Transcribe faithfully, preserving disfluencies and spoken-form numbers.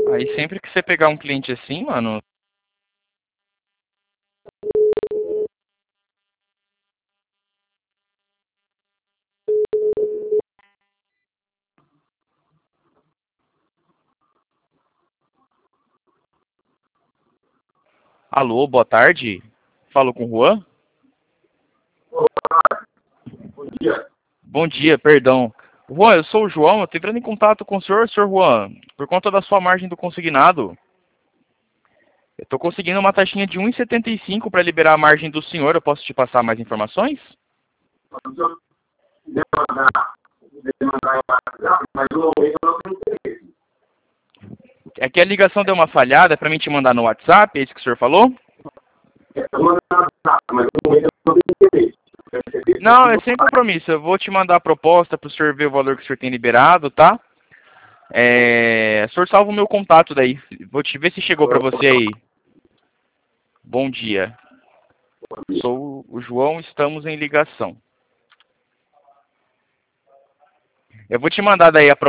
Aí sempre que você pegar um cliente assim, mano... Alô, boa tarde. Falo com o Juan? Bom dia. Bom dia, perdão. Juan, eu sou o João, eu estou entrando em contato com o senhor, senhor Juan, por conta da sua margem do consignado. Eu estou conseguindo uma taxinha de um real e setenta e cinco para liberar a margem do senhor. Eu posso te passar mais informações? Demandar, demandar mas no momento eu não tenho interesse. É que a ligação deu uma falhada, é para mim te mandar no WhatsApp, é isso que o senhor falou? Eu mando no WhatsApp, mas no momento eu não tenho interesse. Eu recebi isso Não, é tudo sem mais. compromisso. Eu vou te mandar a proposta para o senhor ver o valor que o senhor tem liberado, tá? É... O senhor salva o meu contato daí. Vou te ver se chegou para você aí. Bom dia. Sou o João, estamos em ligação. Eu vou te mandar daí a proposta.